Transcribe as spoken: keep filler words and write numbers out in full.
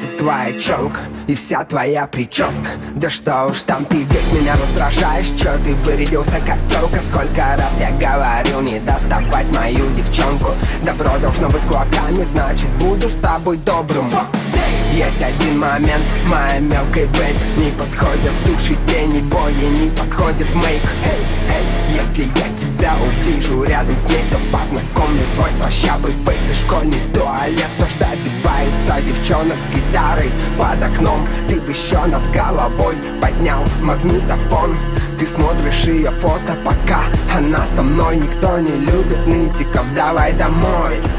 бесит твоя челка и вся твоя прическа. Да что уж там, ты весь меня раздражаешь. Чё ты вырядился как тёлка? Сколько раз я говорил не доставать мою девчонку. Добро должно быть кулаками, значит буду с тобой добрым. Есть один момент, моя мелкая бэйб. Не подходят души, тени, боли, не подходит мейк. Эй, эй, если я тебя увижу рядом с ней, то познакомлю твой слащавый фейс и школьный туалет. Нужда добивается девчонок с гитарой под окном. Ты бы еще над головой поднял магнитофон. Ты смотришь ее фото, пока она со мной. Никто не любит нытиков, давай домой.